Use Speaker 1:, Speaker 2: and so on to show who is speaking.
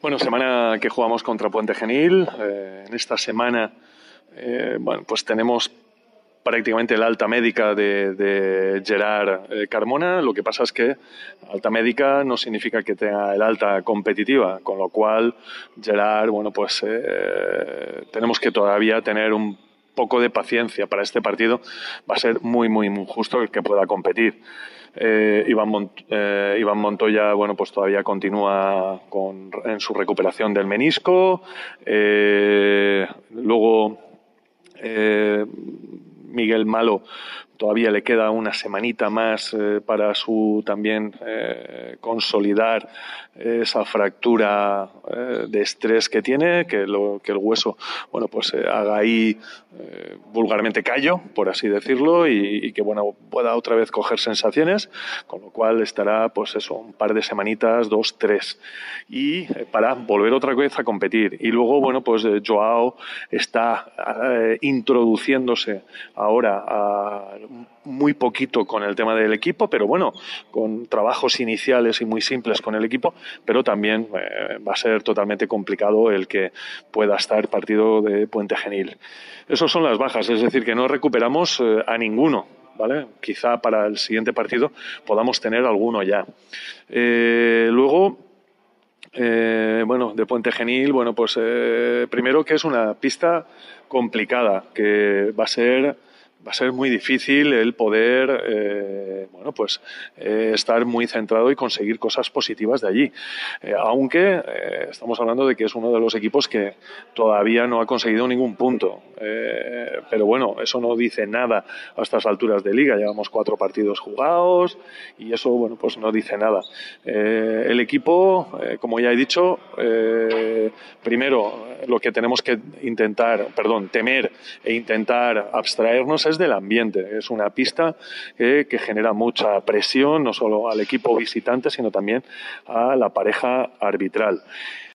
Speaker 1: Bueno, semana que jugamos contra Puente Genil. En esta semana, pues tenemos prácticamente la alta médica de Gerard Carmona. Lo que pasa es que alta médica no significa que tenga el alta competitiva, con lo cual Gerard, tenemos que todavía tener un poco de paciencia para este partido. Va a ser muy, muy, muy justo el que pueda competir. Iván Montoya, pues todavía continúa en su recuperación del menisco. Luego Miguel Malo todavía le queda una semanita más para también consolidar esa fractura de estrés que tiene, que el hueso haga ahí vulgarmente callo, por así decirlo, y que pueda otra vez coger sensaciones, con lo cual estará un par de semanitas, 2, 3, y para volver otra vez a competir. Y luego Joao está introduciéndose ahora muy poquito con el tema del equipo, pero con trabajos iniciales y muy simples con el equipo, pero también va a ser totalmente complicado el que pueda estar partido de Puente Genil. Esas son las bajas, es decir, que no recuperamos a ninguno, ¿vale? Quizá para el siguiente partido podamos tener alguno ya. Luego, de Puente Genil, primero que es una pista complicada, que va a ser muy difícil el poder estar muy centrado y conseguir cosas positivas de allí, aunque estamos hablando de que es uno de los equipos que todavía no ha conseguido ningún punto, pero eso no dice nada a estas alturas de liga. Llevamos 4 partidos jugados y eso no dice nada. El equipo, como ya he dicho, primero lo que tenemos que temer e intentar abstraernos es del ambiente. Es una pista que genera mucha presión, no solo al equipo visitante, sino también a la pareja arbitral.